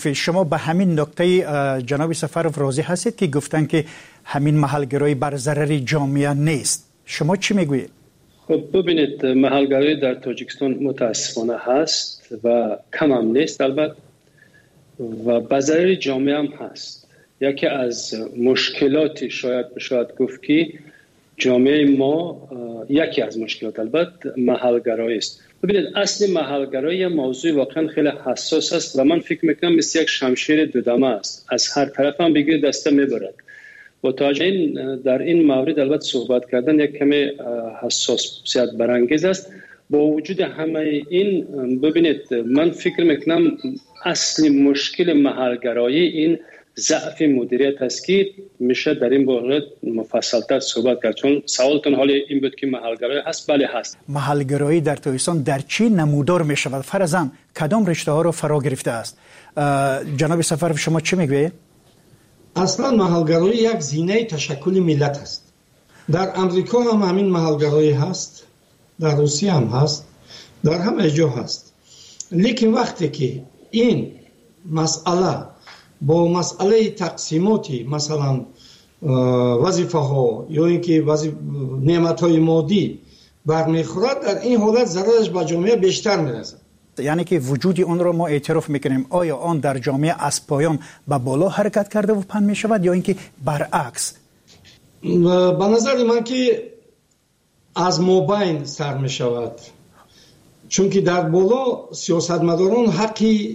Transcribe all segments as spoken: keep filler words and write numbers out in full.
شما به همین نکته جناب سفرов راضی هستید که گفتن که همین محلگرایی بر ضرر جامعه نیست؟ شما چی میگویید؟ خب ببینید، محلگرایی در تاجیکستان متاسفانه هست و کم هم نیست البته و بر ضرر جامعه هم هست. یکی از مشکلاتی شاید بشاید گفت که جامعه ما یکی از مشکلات البته محلگرایی است. ببینید، اصل محلگرایی موضوع واقعا خیلی حساس است و من فکر میکنم مثل یک شمشیر دودمه است، از هر طرف هم بگیر دسته میبرد. با توجه این در این مورد البته صحبت کردن یک کمی حساسیت برانگیز است. با وجود همه این، ببینید من فکر میکنم اصلی مشکل محلگرایی این ضعف مدیریت است که میشه در این مورد مفصل‌تر صحبت کرد. چون سوالتون حالا این بود که محلگرایی هست. بله هست. محلگرایی در تاجیکستان در چی نمودار میشود؟ فرضاً کدام رشته ها رو فرا گرفته است؟ جناب سفرов شما چی میگویید؟ اصلا محلگرایی یک زینه تشکل ملت است. در امریکا هم همین محلگرایی هست، در روسیه هم هست، در همه جا هست. لیکن وقتی که این مسئله با مسئله تقسیماتی مثلا وظیفه ها یا اینکه نعمت های مادی برمیخورد، در این حالت ضررش به جامعه بیشتر میرسد. یعنی که وجود اون رو ما اعتراف میکنیم. آیا آن در جامعه از پایان به بالا حرکت کرده و پن میشود یا اینکه برعکس؟ به نظر من که از مابین سر میشود، چون که در بالا سیاستمداران حقی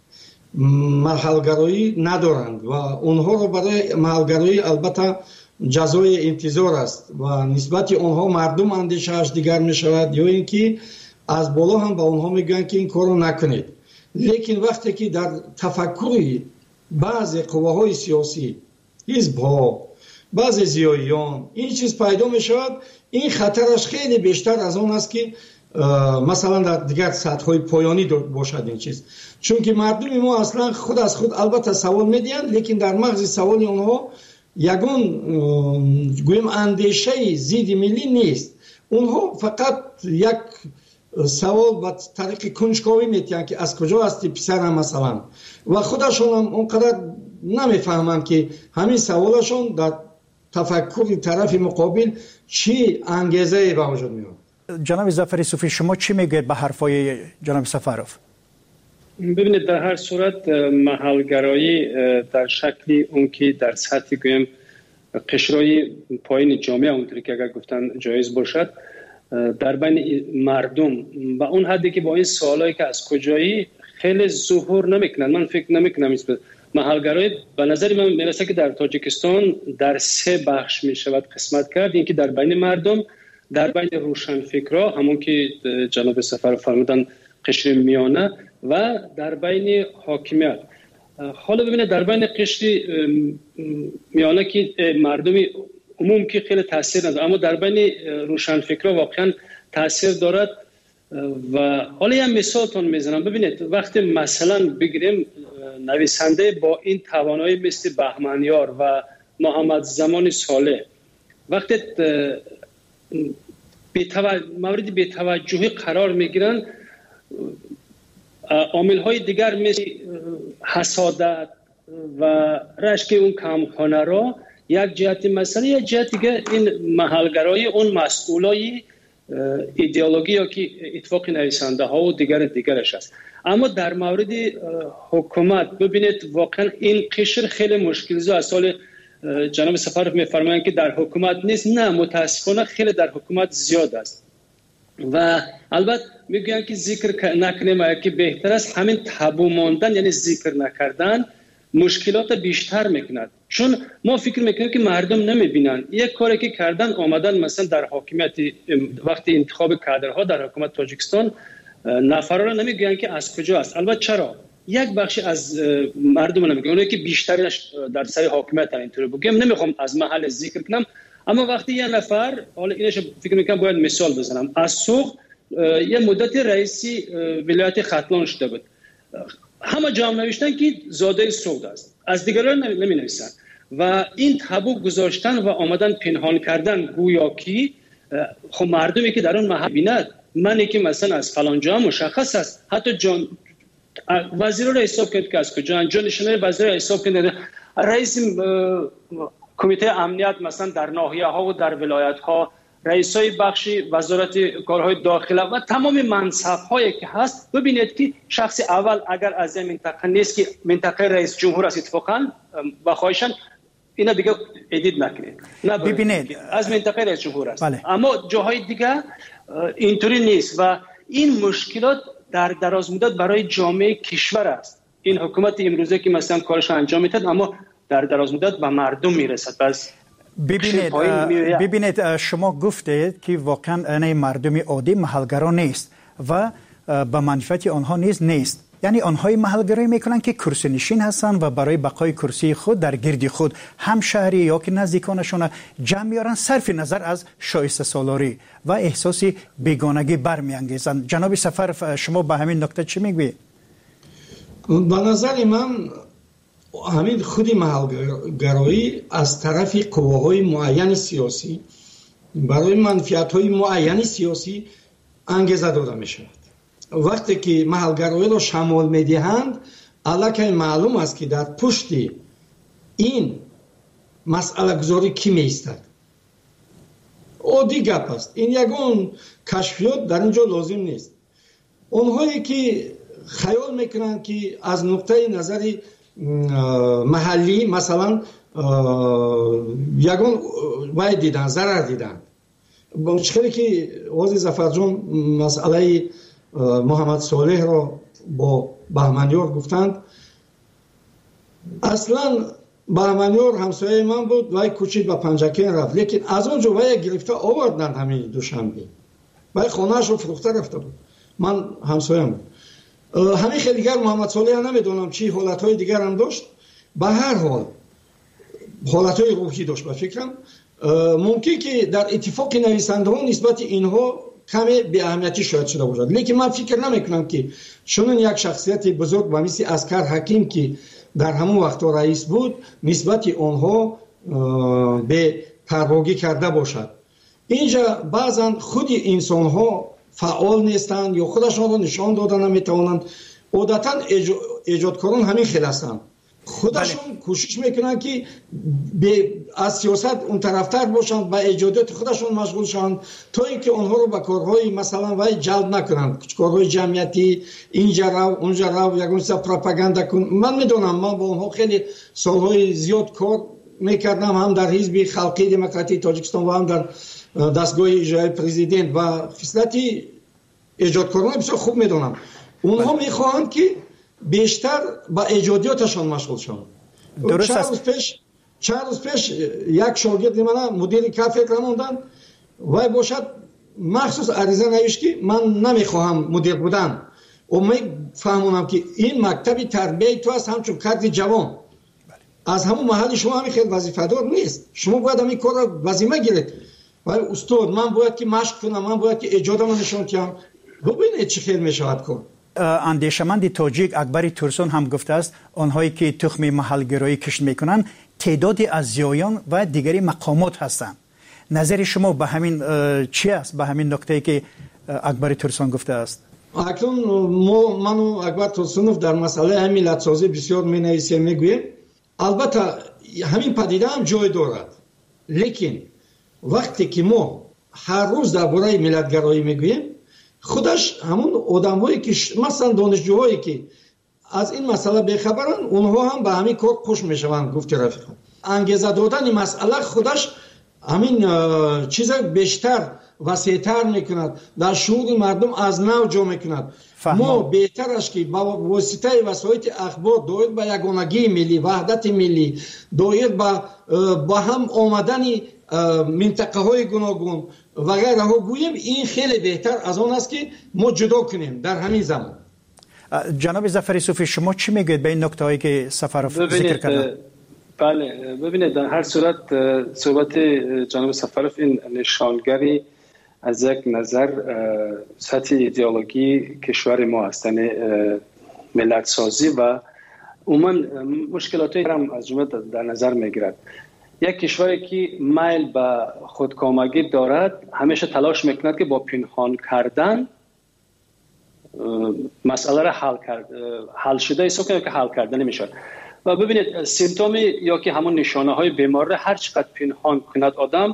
محلگرایی ندارند و اونها رو برای محلگرایی البته جزای انتظار است و نسبت اونها مردم اندیشه‌اش دیگر می شود یا اینکه از بالا هم به اونها میگن که این کارو نکنید. لیکن وقتی که در تفکری بعضی قواهای سیاسی، حزب‌ها، بعضی زیاییان این چیز پیدا می شود، این خطرش خیلی بیشتر از اون است که مثلا در دیگر سطح‌های پایانی باشد این چیز. چون که مردم ما اصلا خود از خود البته سوال میدین، لیکن در مغز سوال اونها یگان گویم اندیشه ضد ملی نیست. اونها فقط یک سوال با طریق کنجکاوی میتین که از کجا هستی پسرم مثلا، و خودشون هم اونقدر نمیفهمن که همین سوالشون در تفکر طرف مقابل چی انگیزه به وجود میاد. جناب ظفر صوفی شما چی میگید به حرفای جناب سفرov؟ ببینید، در هر صورت محلگرایی در شکلی اون که در سطح گویم قشرهای پایین جامعه اونطوری که اگر گفتن جایز باشد در بین مردم و اون حدی که با این سوالایی که از کجایی خیلی ظهور نمیکنن. من فکر نمیکنم محلگرایی به نظر من میرسه که در تاجیکستان در سه بخش میشود قسمت کرد. این که در بین مردم، در بین روشنفکرها همون که جناب سفرov فرمودن قشر میانه، و در بین حاکمیت. حالا ببینید در بین قشر میانه که مردمی عموم که خیلی تاثیر نداره، اما در بین روشنفکرها واقعا تاثیر دارد. و حالا یه مثالتون میزنم. ببینید وقتی مثلا بگیریم نویسنده با این توانایی مثل بهمنیار و محمد زمان صالح، وقتی مورد بی توجهی قرار میگیرن، عامل‌های دیگر مثل حسادت و رشک اون کمخانه را یک جهت مثلا، یک جهت دیگه این محلگرایی اون مسئولای ایدئولوژی یا که اتفاق نویسنده ها و دیگر دیگرش است. اما در مورد حکومت ببینید واقعا این قشر خیلی مشکل زا است. سال جناب سفرov میفرمایند که در حکومت نیست. نه، متاسفانه خیلی در حکومت زیاد است و البته میگن که ذکر نکنیم که بهتر است همین تابو ماندن، یعنی ذکر نکردن مشکلات بیشتر میکند. چون ما فکر میکنیم که مردم نمیبینن. یک کاری که کردن آمدن مثلا در حاکمیت وقتی انتخاب کادرها در حکومت تاجیکستان نفرا را نمیگن که از کجا است. البته چرا یک بخشی از مردم نمیگن، اونایی که بیشترش در سر حاکمیت اینطوری بگم، نمیخوام از محل ذکر کنم. اما وقتی یه نفر، حالا اینش فکر میکنم باید مثال بزنم، از سوق یه مدت رئیسی ولایت ختلان شده بود، همه جامعه نوشتن که زاده سعود است، از دیگران نمی نویسن و این تابو گذاشتن و آمدن پنهان کردن گویا که خب مردمی که در اون محل بیند منی که مثلا از فلان جا مشخص است، حتی جان وزیر رو حساب کرد که از کجا جانشینای وزیر رو حساب کرد. رئیس کمیته امنیت مثلا در ناحیه ها و در ولایت ها، رئیسای بخش وزارت کارهای داخله و تمام منصب هایی که هست، ببینید که شخص اول اگر از این منطقه نیست که منطقه رئیس جمهور است اتفاقا و خواهشاً اینا دیگه ادیت نکنید، ببینید از منطقه رئیس جمهور است. بله. اما جاهای دیگه اینطوری نیست و این مشکلات در دراز مدت برای جامعه کشور است. این حکومت امروزه که مثلا کارش انجام میداد اما در دراز مدت به مردم میرسد. پس ببینید ببینید شما گفتید که واقعا این مردم عادی محلگرا نیست و به منفعت آنها نیز نیست. یعنی آنهای محلگرایی میکنن که کرسی نشین هستن و برای بقای کرسی خود در گرد خود هم شهری یا که نزدیکانشون جمع میارن، صرف نظر از شایسته سالاری و احساس بیگانگی برمیانگیزن. جناب سفر شما به همین نکته چی میگویید؟ به نظر من همین خودی محلگرایی از طرف قواهای معین سیاسی برای منفعت‌های معین سیاسی انگیزه داده میشود. وقتی که محلگرایی را شمال میدهند، الکی معلوم است که در پشت این مسئله گذاری کی میستد. عادی گپ است. این یگان کشفیات در اینجا لازم نیست. اونهایی که خیال میکنند که از نقطه نظر محلی مثلا یگان وای دیدن، ضرر دیدن. خیلی که وزیر ظفرجان مسئله محمد صالح را با بهمنیار گفتند. اصلا بهمنیار همسایه من بود، وای کوچید به پنجکین رفت، لیکن از اونجا وای گرفته آوردند همین دوشنبه، وای خانه‌اش رو فروخته رفته بود. من همسایه بود. همین خیلی دیگر محمد صالح نمیدونم چی حالتهای دیگر هم داشت. به هر حال حالتهای روحی داشت. به فکرم ممکن که در اتفاق نویسنده ها نسبت اینها کمی به اهمیتی شاید شده باشد، لیکن من فکر نمی کنم که چون یک شخصیت بزرگ و مثل عسکر حکیم که در همون وقت رئیس بود نسبت آنها به پرواگی کرده باشد. اینجا بعضا خود انسان ها فعال نیستند یا خودشان را نشان دادن نمیتوانند. عادتا ایجادکاران همین خیلی هستند، خودشون بله. کوشش میکنن که از سیاست اون طرفتر باشند، با ایجادات خودشون مشغول شوند تا اینکه اونها رو به کارهای مثلا وای جلب نکنند، کارهای جمعیتی اینجا رو اونجا رو یگان سا پروپاگاندا کن. من میدونم من با اونها خیلی سالهای زیاد کار میکردم، هم در حزب خلقی دموکراتی تاجیکستان و هم در دستگاه اجرایی پرزیدنت و خصلتی ایجادکاران بسیار خوب میدونم. اونها میخواهند که بیشتر با ایجادیاتشان مشغول شوند. درست است. چند روز پیش چند روز پیش یک شاگرد من مدیر کافه رموندن و باشد مخصوص عریضه نوشت که من نمیخواهم مدیر بودن و می فهمونم که این مکتب تربیه تو است، همچون کادر جوان از همون محل شما همین خیلی وظیفه دار نیست. شما باید همین کار را وظیفه گیرید. ولی استاد من باید که مشق کنم، من باید که ایجادم نشون بدم. ببینید چه خیلی میشود کار. اندیشمند تاجیک اکبر تورسون هم گفته است آنهایی که تخم محلگرایی کشت میکنن تعدادی از زیایان و دیگری مقامات هستند. نظر شما به همین چی است؟ به همین نکته‌ای که اکبر تورسون گفته است. اکنون ما من و اکبر تورسونوف در مسئله ملت سازی بسیار می نویسیم میگوییم. البته همین پدیده هم جای دارد، لیکن وقتی که ما هر روز درباره ملتگرایی میگوییم خودش همون آدمایی که مثلا دانشجوهایی که از این مسئله بخبرن اونها هم به همین کار خوش میشوند. گفت رفیقم انگیزه دادن مسئله خودش همین چیز بیشتر وسیع‌تر میکند، در شعور مردم از نو جا میکند. ما بهتر است که با واسطه وسایل اخبار دایر به یگانگی ملی، وحدت ملی، دایر با با هم آمدن منطقه های گوناگون و غیره ها گوییم. این خیلی بهتر از اون است که ما جدا کنیم در همین زمان. جناب ظفر صوفی شما چی میگید به این نکته هایی که سفرов ذکر کردن؟ بله ببینید در هر صورت صحبت جناب سفرов این نشانگری از یک نظر سطح ایدئولوژی کشور ما هستن ملت سازی و عموما مشکلاتی هم از جمله در نظر میگیرد. یک کشوری که میل به خودکامگی دارد همیشه تلاش میکند که با پنهان کردن مسئله را حل کرد، حل شده حساب کنیم که حل کردن نمیشه. و ببینید سیمتوم یا که همون نشانه های بیماری را هر چقدر پنهان کند آدم،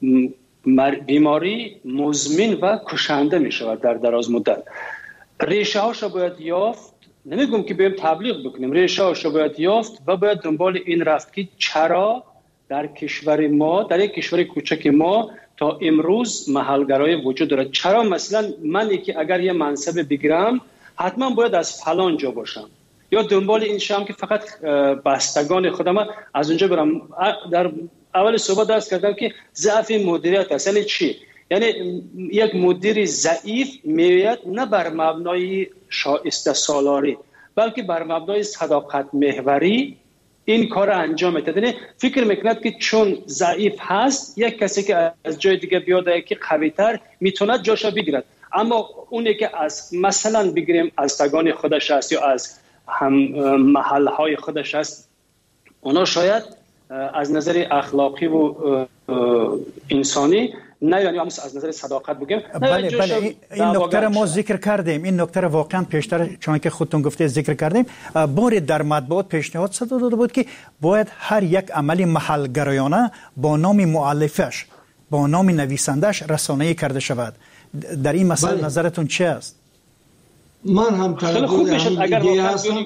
بیماری مزمن و کشنده می شود در دراز مدت. ریشه هاش را باید یافت، نمیگم که بیم تبلیغ بکنیم، ریشه هاش را باید یافت و باید دنبال این رفت که چرا در کشور ما، در یک کشور کوچک ما تا امروز محلگرایی وجود دارد. چرا مثلا من که اگر یه منصب بگیرم حتما باید از فلان جا باشم، یا دنبال این شام که فقط بستگان خودم از اونجا برم. در اول صحبت درس کردم که ضعف مدیریت است. یعنی چی؟ یعنی یک مدیر ضعیف میاد نه بر مبنای شایسته سالاری بلکه بر مبنای صداقت محوری این کار انجام میده. یعنی فکر میکند که چون ضعیف هست یک کسی که از جای دیگه بیاد که قوی‌تر میتونه جاشو بگیرد، اما اونی که از مثلا بگیریم از تگان خودش است یا از هم محلهای خودش است، اونا شاید از نظر اخلاقی و انسانی نه، یعنی هم از نظر صداقت بگیم. بله بله این نکته را ما ذکر کردیم، این نکته را واقعا پیشتر چون که خودتون گفته ذکر کردیم. بار در مطبوعات پیشنهاد صادر داده بود که باید هر یک عمل محلگرایانه با نام مؤلفش، با نام نویسندش رسانه‌ای کرده شود. در این مسئله بله. نظرتون چه است؟ من هم طرفدار همین ایده هستم.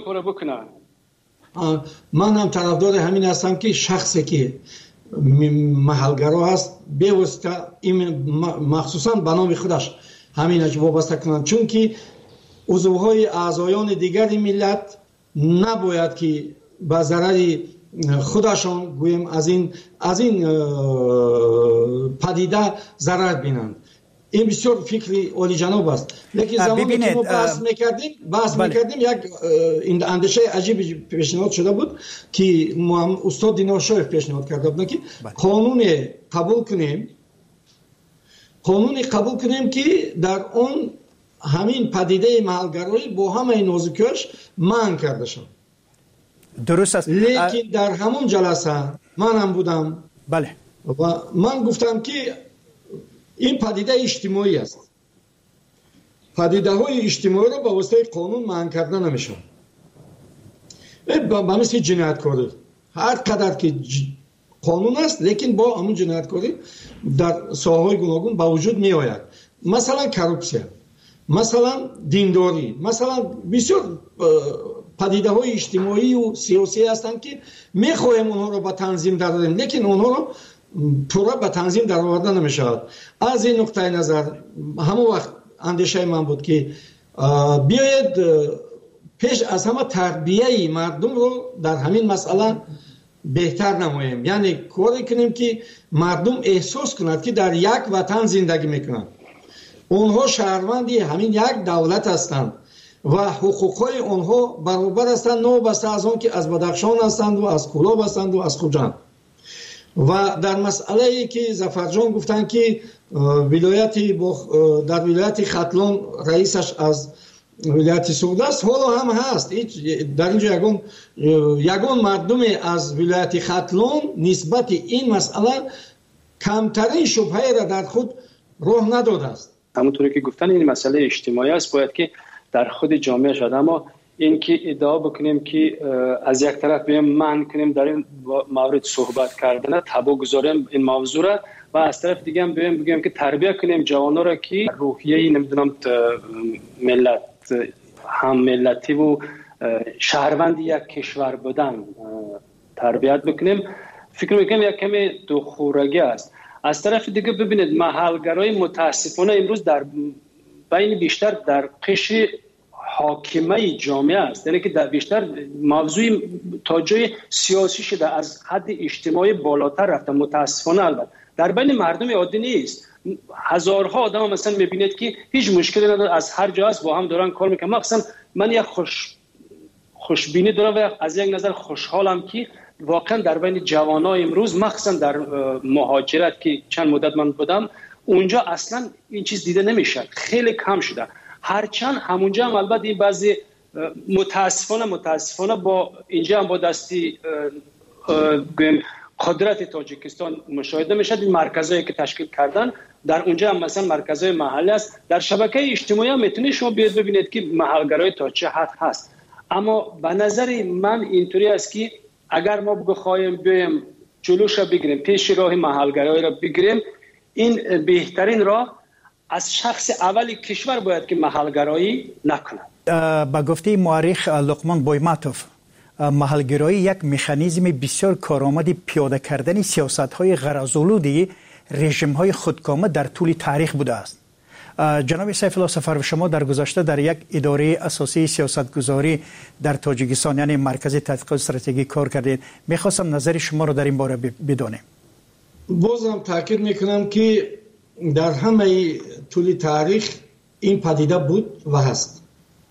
من هم طرفدار همین هستم که شخصی که محلگرا هست بی‌واسطه این مخصوصا به نام خودش همینش وابسته کنند، چون که عضوهای اعضایان دیگر ملت نباید که به ضرر خودشان گویم از این از این پدیده ضرر بینند. این بسیار فکری عالی جناب است. لیکن زمانی که ما بحث میکردیم بحث بله. میکردیم یک این اندیشه عجیب پیشنهاد شده بود که ما استاد دینار شایخ پیشنهاد کرده بودن که بله. قانون قبول کنیم قانون قبول کنیم که در اون همین پدیده محلگرایی با همه نازکیش منع کرده شد. درست است. لیکن در همون جلسه من هم بودم بله و من گفتم که این پدیده اجتماعی است. پدیده های اجتماعی را با واسطه قانون منع کردن نمیشه. با مثل جنایتکاری هر قدر که قانون است لیکن با همون جنایتکاری در ساحه‌های گوناگون با وجود می آید. مثلا کروپسیا، مثلا دینداری، مثلا بسیار پدیده های اجتماعی و سیاسی هستند که می خواهیم اونها را با تنظیم درآوریم، لیکن اونها را پورا به تنظیم در آورده نمی شود. از این نقطه نظر همون وقت اندیشه من بود که بیاید پیش از همه تربیه مردم رو در همین مسئله بهتر نماییم، یعنی کاری کنیم که مردم احساس کنند که در یک وطن زندگی میکنند، اونها شهروندی همین یک دولت هستند و حقوقهای اونها برابر هستند، نوبسته از اون که از بدخشان هستند و از کلاب هستند و از خوجند. و در مسئله ای که ظفرجان گفتن که ولایت در ولایت ختلان رئیسش از ولایت سعود است، حالا هم هست. در اینجا یگان یگان مردم از ولایت ختلان نسبت این مسئله کمترین شبهه را در خود راه نداده است. همونطوری که گفتن این مسئله اجتماعی است، باید که در خود جامعه شد. اما این که ادعا بکنیم که از یک طرف بیم من کنیم در این مورد صحبت کردن تبا گذاریم این موضوع را، و از طرف دیگه هم بیم بگیم که تربیت کنیم جوانا را که روحیه نمیدونم ملت هم ملتی و شهروند یک کشور بودن تربیت بکنیم، فکر میکنم یک کمی دوخورگی است. از طرف دیگه ببینید محلگرای متاسفانه امروز در بین بیشتر در قشر حاکمه جامعه است، یعنی که در بیشتر موضوع تا جای سیاسی شده، از حد اجتماعی بالاتر رفته. متاسفانه البته در بین مردم عادی نیست. هزارها آدم مثلا میبینید که هیچ مشکلی نداره، از هر جا است با هم دارن کار میکنن. مثلا من یک خوش خوشبینی دارم و از یک نظر خوشحالم که واقعا در بین جوانای امروز مخصوصا در مهاجرت که چند مدت من بودم اونجا اصلا این چیز دیده نمیشه، خیلی کم شده. هرچند همونجا هم البته این بعضی متاسفانه متاسفانه با اینجا هم با دستی قدرت تاجیکستان مشاهده میشد. این مرکزایی که تشکیل کردن در اونجا هم مثلا مرکزهای محلی است. در شبکه اجتماعی هم میتونید شما بیاد ببینید که محلگرایی تا چه حد هست. اما به نظر من اینطوری است که اگر ما بخوایم بیایم جلوش را بگیریم، پیش راه محلگرایی را بگیریم، این بهترین راه از شخص اولی کشور باید که محلگرایی نکنه. با گفته مورخ لقمان بویماتوف، محلگرایی یک مکانیزم بسیار کارآمد پیاده کردن سیاست‌های غرض‌آلود رژیم‌های خودکامه در طول تاریخ بوده است. جناب سیف الله سفرو، شما در گذشته در یک اداره اساسی سیاستگذاری در تاجیکستان یعنی مرکز تحقیقات استراتژی کار کردید. می‌خواستم نظر شما رو در این باره بدونم. بازم تاکید میکنم که در همه طول تاریخ این پدیده بود و هست.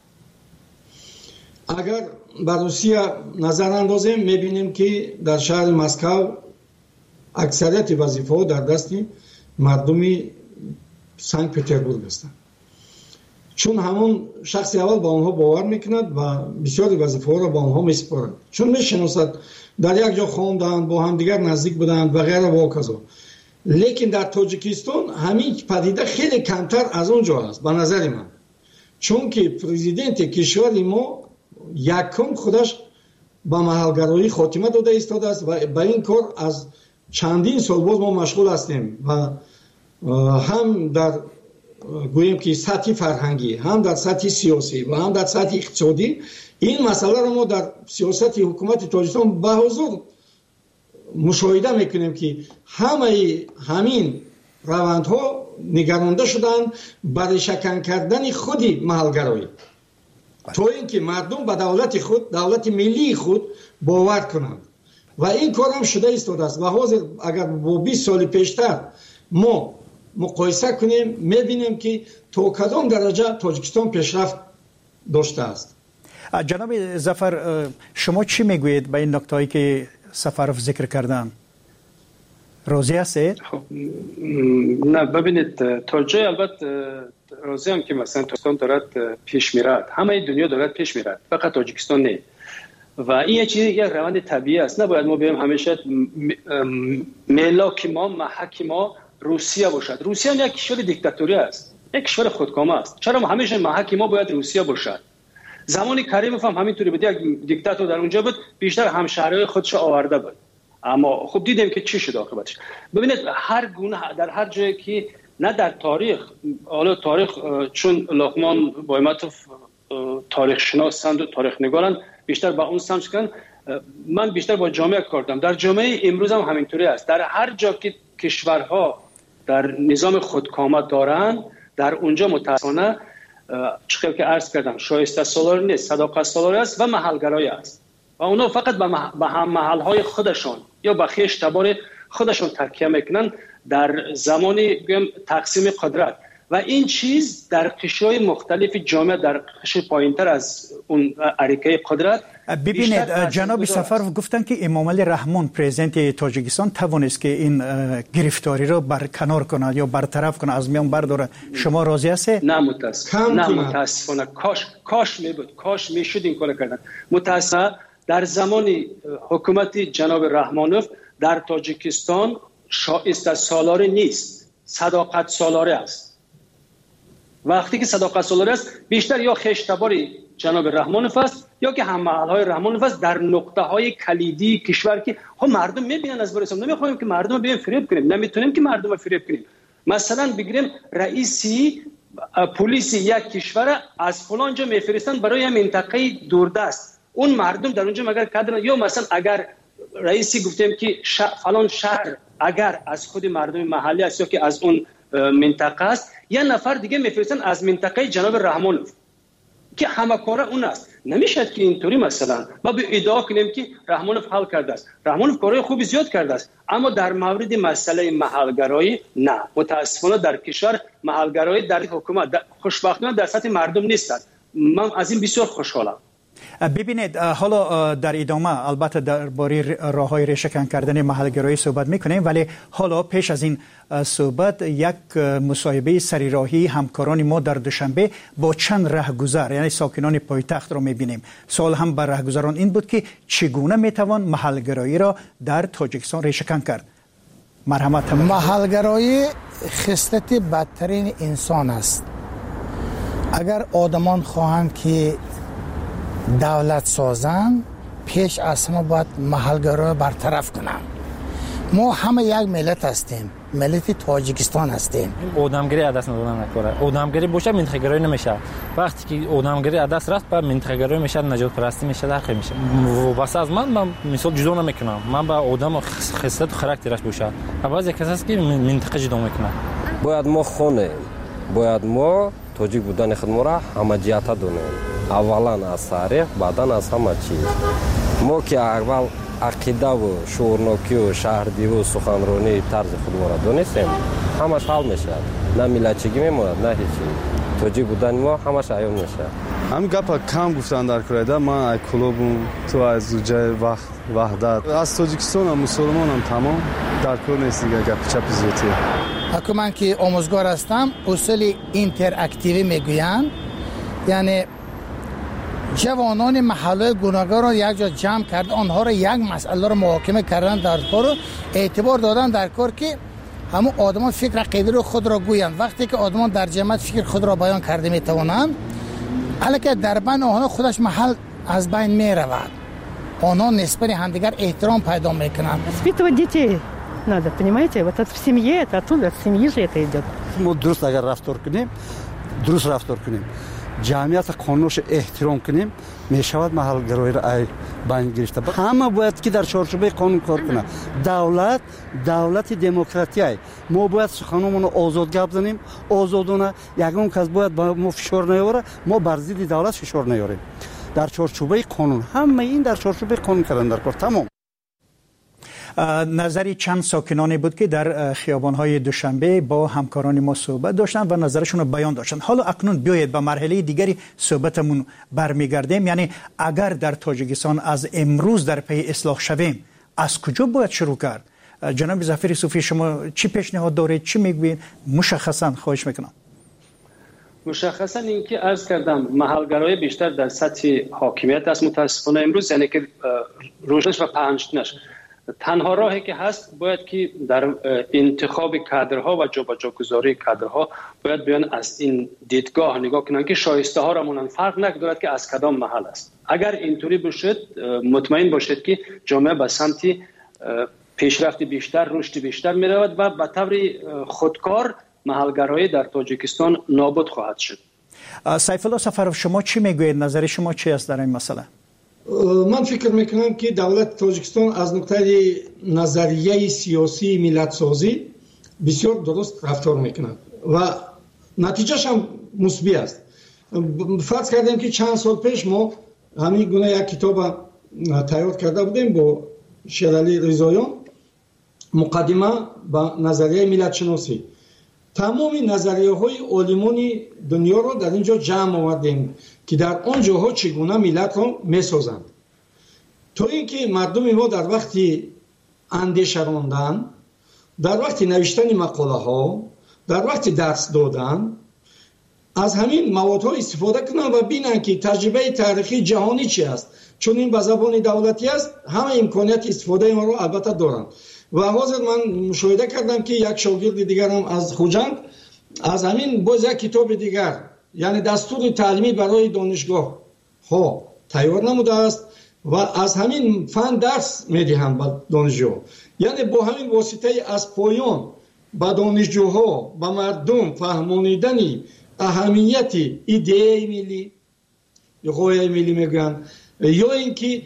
اگر به روسیه نظر اندازیم میبینیم که در شهر مسکو اکثریت وظیفه‌ها در دست مردمی سنت پترزبورگ هستند، چون همون شخص اول با آنها باور میکند و بسیاری وظیفه‌ها را با آنها میسپارد، چون میشناسد در یک جا خواندند، با هم دیگر نزدیک بودند و غیره و کذا. لیکن در تاجیکستان همین پدیده خیلی کمتر از اونجا است به نظر من، چون که پرزیدنت کشور ما یکم خودش با محلگرایی خاتمه داده ایستاده است و با این کار از چندین سال باز ما مشغول هستیم و هم در گوییم که سطح فرهنگی، هم در سطح سیاسی و هم در سطح اقتصادی این مسئله را ما در سیاست حکومت تاجیکستان به حضور مشاهده میکنیم که همه همین روندها نگرانده شدن برای شکن کردن خودی محلگرایی، تا اینکه مردم به دولت خود، دولت ملی خود باور کنند و این کار هم شده ایستاده است. و حاضر اگر با بیست سال پیشتر ما مقایسه کنیم میبینیم که تا کدام درجه تاجیکستان پیشرفت داشته است. جناب ظفر، شما چی میگویید به این نکته‌ای که سفرف ذکر کردن؟ راضی هستید؟ خب نه، ببینید تا جای البته راضی هم که مثلا تاجیکستان دارد پیش میرد، همه دنیا دارد پیش میرد، فقط تاجیکستان نه. و این یه چیز، یک روند طبیعی است. نباید ما بگیم همیشه ملاک ما، محک ما روسیه باشد. روسیه یک کشور دیکتاتوری است، یک کشور خودکامه است. چرا همیشه محک ما باید روسیه باشد؟ زمانی کریموف هم همینطوری بود، یک دیکتاتور در اونجا بود، بیشتر همشهرهای خودش آورده بود. اما خب دیدیم که چی شد عاقبتش. ببینید هر گونه در هر جایی که نه در تاریخ، حالا تاریخ چون لقمان بویماتوف تاریخ شناسند و تاریخ نگارن، بیشتر با اون سمت کردن. من بیشتر با جامعه کار کردم. در جامعه امروز هم همینطوری است. در هر جا که کشورها در نظام خودکامه دارن، در اونجا متاسفانه چقدر که عرض کردم شایسته سالاری نیست، صداقت سالاری است و محلگرایی است و اونا فقط به هم محلهای خودشون یا به خویش تبار خودشون تکیه میکنن در زمانی تقسیم قدرت. و این چیز در قشرهای مختلف جامعه، در قشر پایینتر از اون اریکه قدرت. ببینید جناب سفرف گفتن که امامعلی رحمان پرزیدنت تاجیکستان توانست که این گرفتاری رو برکنار کنه یا برطرف کنه، از میان برداره. شما راضی هستید؟ نه متاسفانه، نه متاسفانه. کاش کاش می بود، کاش میشد این کار کردن. متاسفانه در زمان حکومت جناب رحمانوف در تاجیکستان شایسته سالاری نیست، صداقت سالاری است. وقتی که صداقت سالاری است، بیشتر یا خشتباری جناب رحمانوف است یا که هم محلهای رحمانوف است در نقطه های کلیدی کشور که ها مردم میبینن. از برسم نمیخوایم که مردم رو بیایم فریب کنیم، نمیتونیم که مردم رو فریب کنیم. مثلا بگیریم رئیسی پلیس یک کشور از فلان جا میفرستن برای منطقه دوردست، اون مردم در اونجا مگر کادر، یا مثلا اگر رئیسی گفتیم که فلان شهر اگر از خود مردم محلی است یا که از اون منطقه است، یه نفر دیگه میفرستن از منطقه جناب رحمانوف که همه کاره اون است. نمیشد که اینطوری مثلا ما به ادعا کنیم که رحمانوف حل کرده است. رحمانوف کارهای خوبی زیاد کرده است، اما در مورد مسئله محلگرایی نه. متاسفانه در کشور محلگرایی در حکومت خوشبختانه در سطح مردم نیست. من از این بسیار خوشحالم. ببینید حالا در ادامه البته درباره راههای ریشه‌کن کردن محلگرایی صحبت میکنیم، ولی حالا پیش از این صحبت یک مصاحبه سریراهی همکاران ما در دوشنبه با چند رهگذر یعنی ساکنان پایتخت را میبینیم. سوال هم بر رهگذران این بود که چگونه میتوان محلگرایی را در تاجیکستان ریشه‌کن کرد. مرحمت. محلگرایی خصلت بدترین انسان است. اگر آدمان خواهند که دولت سازند، پیش از همه باید محلگرا برطرف کنند. ما همه یک ملت هستیم، ملت تاجیکستان هستیم. آدمگیری عدس ندادن نکاره. آدمگیری باشه منطقه گرایی نمیشه. وقتی که آدمگیری عدس رفت بعد منطقه گرایی میشه، نجات پرستی میشه، درخی میشه. واسه از من من مثال جدا نمیکنم. من با آدم خصلت و خاراکترش باشه. بعضی یک کسی است که منطقه جدا میکنه. باید ما خونه، باید ما تاجیک بودن خود ما را همه جهت دونیم. اولا از تاریخ، بعدا از همه چیز. ما که اول عقیده و شورناکی و شهردی و سخنرانی طرز خود ما را دونستیم، همش حل میشه. نه ملتچگی میموند، نه هیچی. تاجیک بودن ما همش عیان میشه. همین گپ کم گفتن در کره من کلوبم تو از زوجه وقت وحدت از تاجیکستان هم مسلمان هم تمام در کل نیست دیگه گپ چپ زیاتیه. اگه من که آموزگار هستم اصول اینتراکتیوی میگویند، یعنی جوانان محله گناهکار را یک جا جمع کرد، آنها را یک مسئله را محاکمه کردن، در کار رو اعتبار دادن در کار که همون آدمان فکر عقیده رو خود را گویند. وقتی که آدمان در جماعت فکر خود را بیان کرده میتوانند، البته در بین آنها خودش محل از بین میرود. آنها نسبت همدیگر احترام پیدا میکنند. Воспитывать детей надо, понимаете? Вот это в семье, это оттуда, от семьи же это идет. ما درست اگر رفتار کنیم، درست رفتار کنیم، جمعیت قانونش احترام کنیم، میشود محل گرایی را ای بین گرفته. همه باید که در چارچوبه قانون کار کنه. دولت دولت دموکراتیه. ما باید سخنمون آزاد گپ بزنیم، آزادانه. یگان کس باید با ما فشار نیاره، ما بر ضد دولت فشار نیاریم. در چارچوبه قانون، همه این در چارچوبه قانون کردن در کار. تمام. نظری چند ساکنانی بود که در خیابان‌های دوشنبه با همکاران ما صحبت داشتن و نظرشون رو بیان داشتن. حالا اکنون بیایید به مرحله دیگری صحبتمون برمیگردیم. یعنی اگر در تاجیکستان از امروز در پی اصلاح شویم، از کجا باید شروع کرد؟ جناب ظفر صوفی، شما چی پیشنهاد دارید؟ چی میگوین؟ مشخصا خواهش میکنم. مشخصا اینکه عرض کردم محلگرایی بیشتر در سطح حاکمیت است متاسفانه امروز، یعنی که روشنش و پهنش تنها راهی که هست باید که در انتخاب کادرها و جابجاگذاری کادرها باید بیان از این دیدگاه نگاه کنن که شایسته ها را مونن، فرق نکند که از کدام محل است. اگر اینطوری باشد مطمئن باشد که جامعه به سمت پیشرفت بیشتر، رشد بیشتر می رود و به طور خودکار محلگرایی در تاجیکستان نابود خواهد شد. سیف الله سفرов، شما چی میگوید؟ نظر شما چی است در این مسئله؟ من فکر میکنم که دولت تاجیکستان از نقطه نظریه سیاسی ملت سازی بسیار درست رفتار میکنند و نتیجهش هم مثبت است. فرض کردیم که چند سال پیش ما همین گونه یک کتاب تیار کرده بودیم با شیرعلی رضاییان، مقدمه با نظریه ملت شناسی. تمام نظریه های عالمان دنیا رو در اینجا جمع آوردیم که در آن جاها چگونه ملت رو میسازند، تا اینکه مردم ما در وقتی اندیشه راندن، در وقتی نوشتن مقاله ها، در وقتی درس دادن، از همین مواد ها استفاده کنند و بینن که تجربه تاریخی جهانی چی است. چون این به زبان دولتی است، همه امکانیت استفاده ما رو البته دارند. و حاضر من مشاهده کردم که یک شاگرد دیگر هم از خوجند از همین باز یک کتاب دیگر، یعنی دستور تعلیمی برای دانشگاه ها تیار نموده است و از همین فن درس میدهند به دانشجو. یعنی با همین واسطه از پایان به دانشجوها، به مردم فهمانیدن اهمیت ایده ملی یا غایه ملی میگن، یا اینکه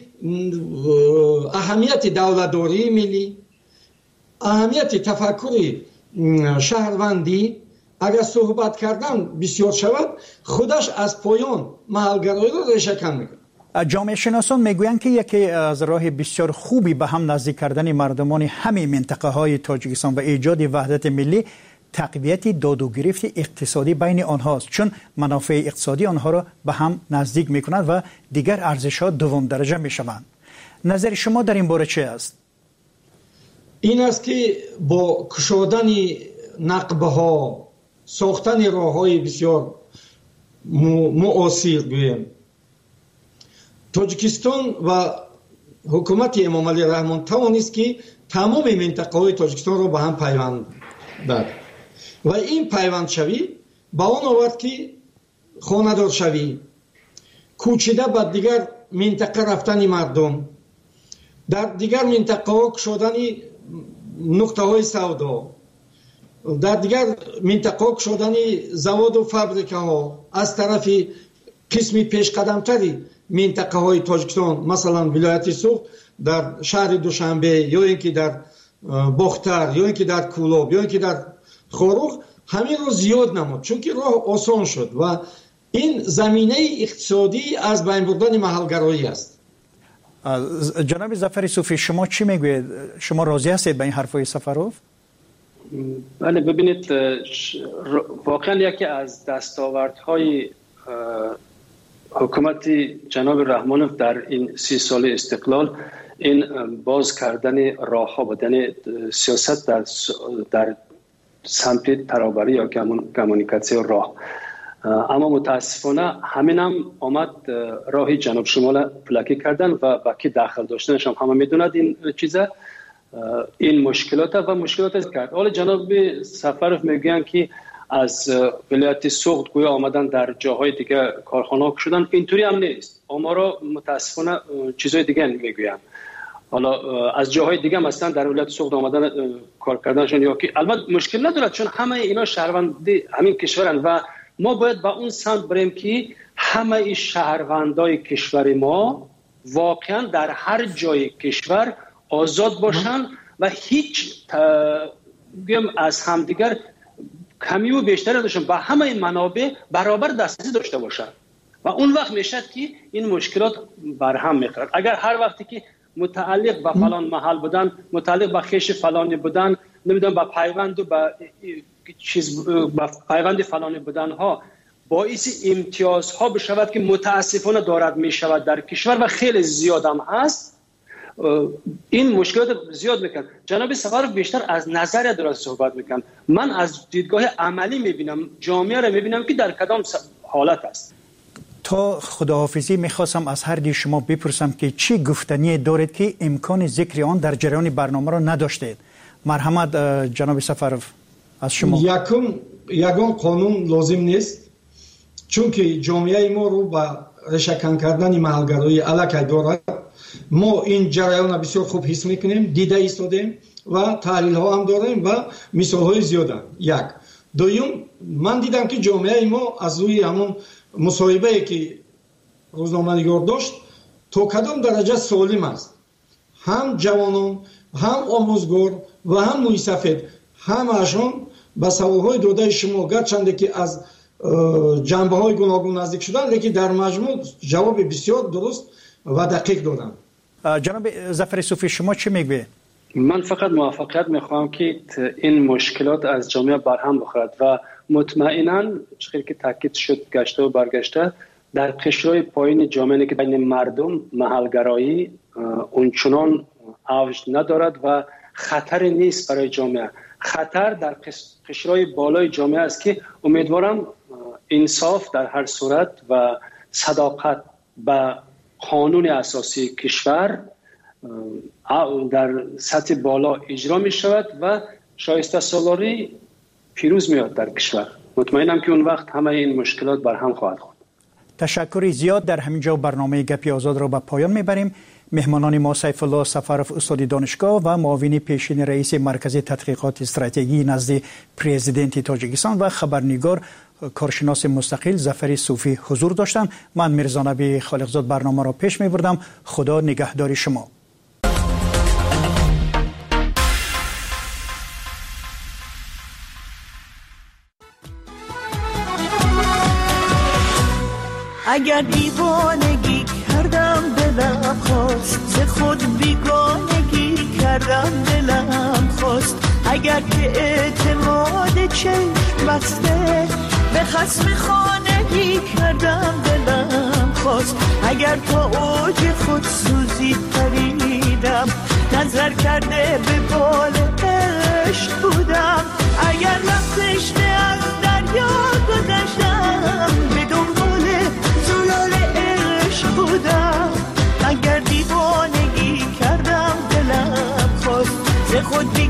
اهمیت دولتداری ملی، اهمیت تفکر شهروندی، اگر صحبت کردن بسیار شود، خودش از پایان محلگرایی را ریشه‌کن میکنه. جامعه شناسان میگویند که یکی از راه بسیار خوبی به هم نزدیک کردن مردمان همه منطقه های تاجیکستان و ایجاد وحدت ملی تقویت داد و گرفت اقتصادی بین آنهاست، چون منافع اقتصادی آنها را به هم نزدیک میکنند و دیگر ارزش‌ها دوم درجه میشوند. نظر شما در این باره چه است؟ این است که با کشادن نقبه ها، ساختن راه های بسیار معاصر گویم، تاجیکستان و حکومت امام علی رحمان توانست که تمام منطقه های تاجیکستان را به هم پیوند داد. و این پیوند شوی با اون آورد که خانه‌دار شوی، کوچیده به دیگر منطقه رفتن مردم، در دیگر منطقه ها شدن نقطه های سودا، در دیگر منطقه ها شدن زواد و فابریکه ها از طرف قسمی پیش قدمتری منطقه های تاجیکستان، مثلا ولایت سوخت در شهر دوشنبه یا اینکه در باختر یا اینکه در کولاب یا اینکه در خوروخ، همین رو زیاد نمود چون که راه آسان شد و این زمینه اقتصادی از بین بردن محلگرایی است. جناب ظفر صوفی، شما چی میگوید؟ شما راضی هستید به این حرفای سفروف؟ بله، ببینید واقعا یکی از دستاوردهای حکومت جناب رحمانوف در این سی سال استقلال این باز کردن راه ها بودن سیاست در در سمت ترابری یا کمونیکاسیون راه، اما متاسفانه همین هم آمد راهی جنوب شمال پلکی کردن و باقی داخل داشتنش هم همه میدوند این چیزه، این مشکلات و مشکلات کرد. حالا جناب سفروف میگن که از ولایت سوخت گویا آمدن در جاهای دیگه کارخانه ها شدن، اینطوری هم نیست. آمارا متاسفانه چیزای دیگه میگوین. حالا از جاهای دیگه مثلا در ولایت سوخت آمدن کار کردنشون یا که البته مشکل ندارد چون همه اینا شهروندی همین کشورن و ما باید با اون سمت بریم که همه شهروندای کشور ما واقعا در هر جای کشور آزاد باشن و هیچ از همدیگر کمی و بیشتر نداشتن، با همه منابع برابر دسترسی داشته باشن و اون وقت میشد که این مشکلات برهم میخورد. اگر هر وقتی که متعلق به فلان محل بودن، متعلق به خیش فلانی بودن، نمیدونم با پیوند و با چیز با پیوند فلانی بودن ها باعث امتیازها بشود که متاسفانه دارد میشود در کشور و خیلی زیاد هم هست، این مشکلات زیاد میکن. جناب سفروف بیشتر از نظر درست صحبت میکن، من از دیدگاه عملی میبینم، جامعه رو میبینم که در کدام حالت است. تا خداحافظی میخواستم از هر دی شما بپرسم که چی گفتنی دارید که امکان ذکر آن در جریان برنامه را نداشتید؟ مرحمت جناب سفروف از شما. یکم یگان قانون لازم نیست چون که جامعه ما رو با رشکن کردن محلگرایی علاقه دارد. ما این جریان بسیار خوب حس میکنیم، دیده ایستادیم و تحلیل ها هم داریم و مثال های زیاده. یک دویم، من دیدم که جامعه ما از روی همون مصاحبه که روزنامه‌نگار داشت تا کدام درجه سالم است. هم جوانان، هم آموزگار و هم موی سفید، همه‌شان به سوالهای داده شما گرچنده که از جنبه های گوناگون نزدیک شدن، لیکن در مجموع جواب بسیار درست و دقیق دادن. جناب ظفر صوفی، شما چی میگوید؟ من فقط موافقت میخوام که این مشکلات از جامعه برهم بخورد و مطمئنا چیزی که تاکید شد گشته و برگشته در قشرهای پایین جامعه که بین مردم محلگرایی اونچنان اوج ندارد و خطر نیست برای جامعه. خطر در قشرهای بالای جامعه است که امیدوارم انصاف در هر صورت و صداقت به قانون اساسی کشور در سطح بالا اجرا می شود و شایسته سالاری پیروز میاد در کشور. مطمئنم که اون وقت همه این مشکلات برهم خواهد خورد. تشکر زیاد. در همینجا برنامه گپی آزاد را به پایان میبریم. مهمانان ما سیف الله سفروف استاد دانشگاه و معاون پیشین رئیس مرکز تحقیقات استراتژی نزد پرزیدنت تاجیکستان و خبرنگار کارشناس مستقل ظفر صوفی حضور داشتند. من میرزا نبی خالقزاد برنامه را پیش میبردم. خدا نگهدار شما. اگر دیوانگی کردم دلم خواست، ز خود بیگانگی کردم دلم خواست. اگر که اعتماد چشم بسته به خصم خانگی کردم دلم خواست. اگر تا اوج خود سوزی پریدم، نظر کرده به بال عشق بودم. اگر رفتشته از دریا گذشتم، به دنبال زلال عشق بودم. اگر دیوانگی کردم دلم خواست، ز خود